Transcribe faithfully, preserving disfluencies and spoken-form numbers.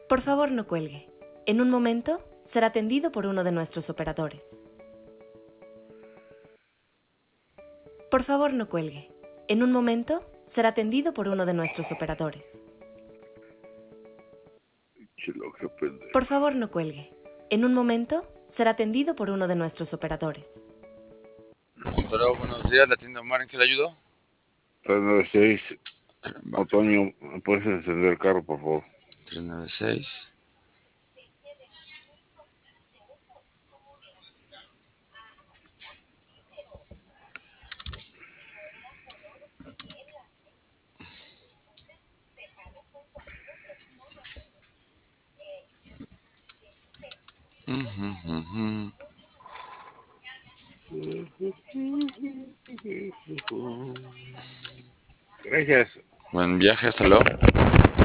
Por favor, no cuelgue. En un momento será atendido por uno de nuestros operadores. Por favor, no cuelgue. En un momento será atendido por uno de nuestros operadores. Por favor, no cuelgue. En un momento será atendido por uno de nuestros operadores. Hola, buenos días, la tienda Omar, ¿en qué le ayudo? tres nueve seis, Otoño, ¿me puedes encender el carro, por favor? tres nueve seis. Uh, uh, uh. Gracias. Buen viaje, hasta luego.